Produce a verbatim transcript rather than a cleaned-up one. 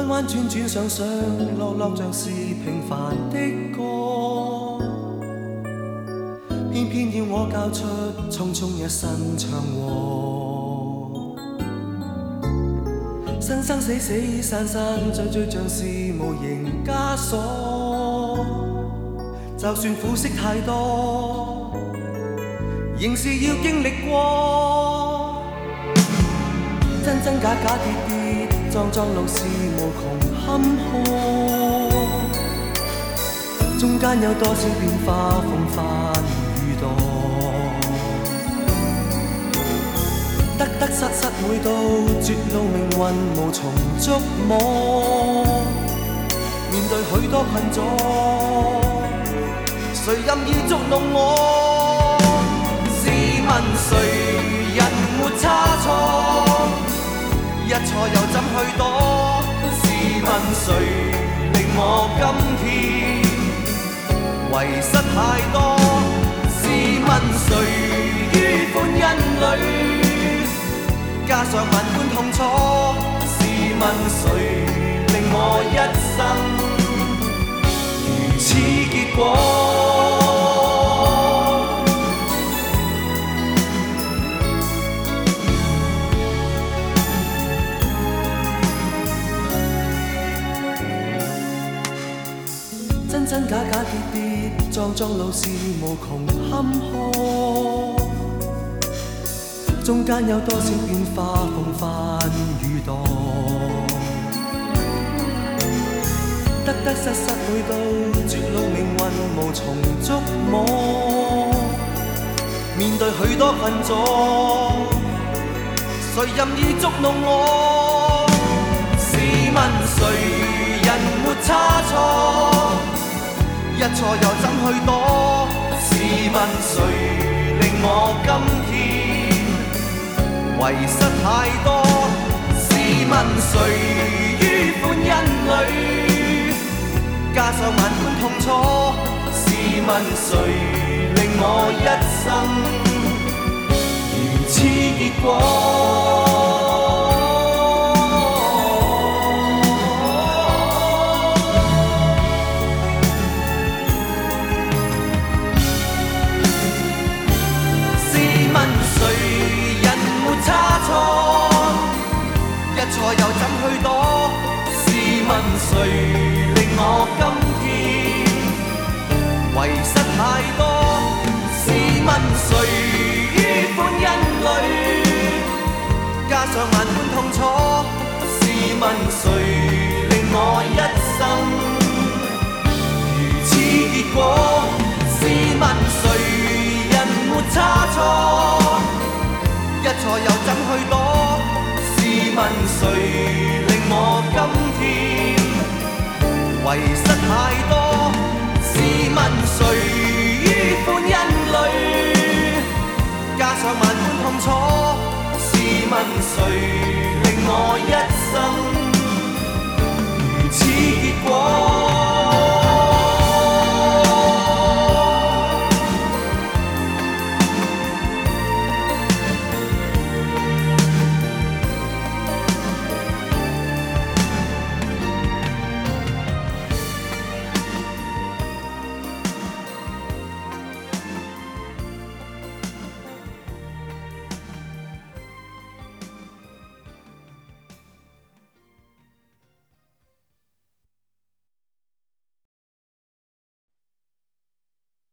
弯弯轉轉上上落落像是平凡的歌，偏偏要我交出匆匆一生祥和。生生死死散散聚聚像是無形枷鎖，就算苦澀太多，仍是要經歷過。真真假假跌跌撞撞路是無窮坎坷，中間有多少變化風帆雨墮，得得失失每到絕路命運無從捉摸，面對許多困阻，誰任意捉弄我？試問誰人沒差錯？一錯又怎去躲？試問誰令我今天遺失太多？試問誰於歡欣裏加上萬般痛楚？試問誰令我一生如此結果？真真假假跌跌撞撞路是無窮坎坷，中間有多少變化風帆雨墮，得得失失每到絕路命運無從捉摸，面對許多困阻，誰任意捉弄我？試問誰人沒差錯？一錯又怎去躲？試問誰令我今天遺失太多？試問誰於歡欣裏加上萬般痛楚？試問誰令我一生如此結果？一錯又怎去躲？試問誰令我今天遺失太多？試問誰於歡欣裏加上萬般痛楚？試問誰令我一生如此結果？試問誰人沒差錯？一錯又怎去躲？試問誰令我今天遺失太多？試問誰於歡欣裏加上萬般痛楚？試問誰令我一